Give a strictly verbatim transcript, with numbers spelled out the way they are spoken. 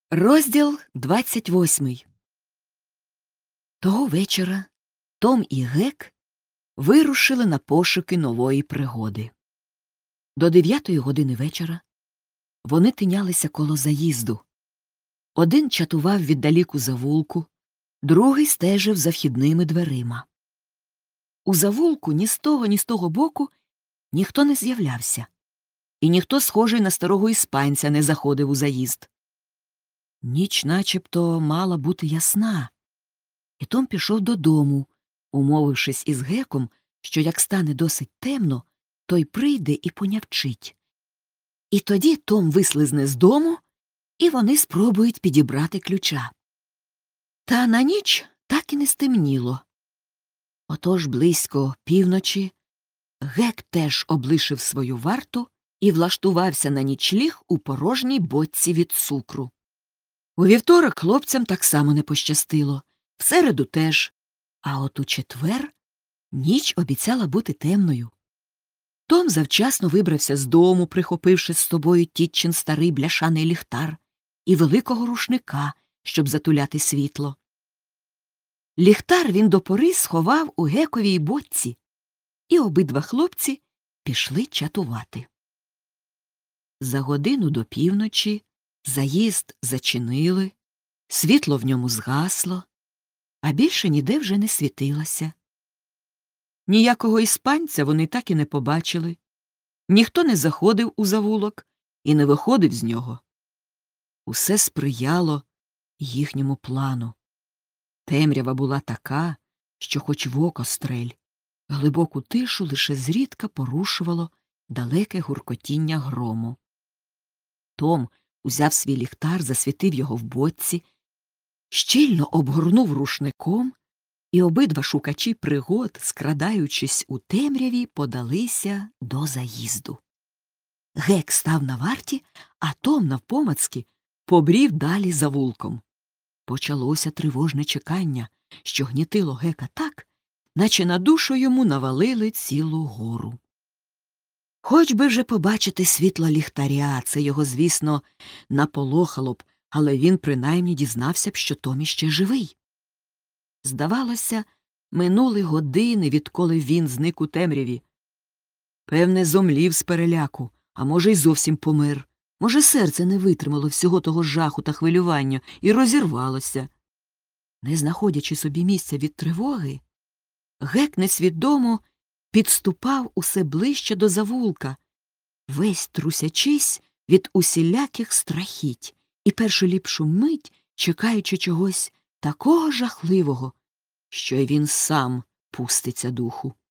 Розділ двадцять восьмий. Того вечора Том і Гек вирушили на пошуки нової пригоди. До дев'ятої години вечора вони тинялися коло заїзду. Один чатував віддалік у завулку, другий стежив за вхідними дверима. У завулку ні з того, ні з того боку ніхто не з'являвся, і ніхто, схожий на старого іспанця, не заходив у заїзд. Ніч начебто мала бути ясна, і Том пішов додому, умовившись із Геком, що як стане досить темно, той прийде і понявчить. І тоді Том вислизне з дому, і вони спробують підібрати ключа. Та на ніч так і не стемніло. Отож близько півночі Гек теж облишив свою варту і влаштувався на нічліг у порожній бочці від цукру. У вівторок хлопцям так само не пощастило, в середу теж, а от у четвер ніч обіцяла бути темною. Том завчасно вибрався з дому, прихопивши з собою тітчин старий бляшаний ліхтар і великого рушника, щоб затуляти світло. Ліхтар він до пори сховав у Гековій бочці, і обидва хлопці пішли чатувати. За годину до півночі заїзд зачинили, світло в ньому згасло, а більше ніде вже не світилося. Ніякого іспанця вони так і не побачили. Ніхто не заходив у завулок і не виходив з нього. Усе сприяло їхньому плану. Темрява була така, що хоч в око стрель, глибоку тишу лише зрідка порушувало далеке гуркотіння грому. Том узяв свій ліхтар, засвітив його в бочці, щільно обгорнув рушником, і обидва шукачі пригод, скрадаючись у темряві, подалися до заїзду. Гек став на варті, а Том навпомацки побрів далі завулком. Почалося тривожне чекання, що гнітило Гека так, наче на душу йому навалили цілу гору. Хоч би вже побачити світло ліхтаря, це його, звісно, наполохало б, але він принаймні дізнався б, що Том іще живий. Здавалося, минули години, відколи він зник у темряві. Певне, зомлів з переляку, а може, й зовсім помер. Може, серце не витримало всього того жаху та хвилювання і розірвалося. Не знаходячи собі місця від тривоги, Гек несвідомо підступав усе ближче до завулка, весь трусячись від усіляких страхіть і першу ліпшу мить чекаючи чогось такого жахливого, що й він сам пуститься духу.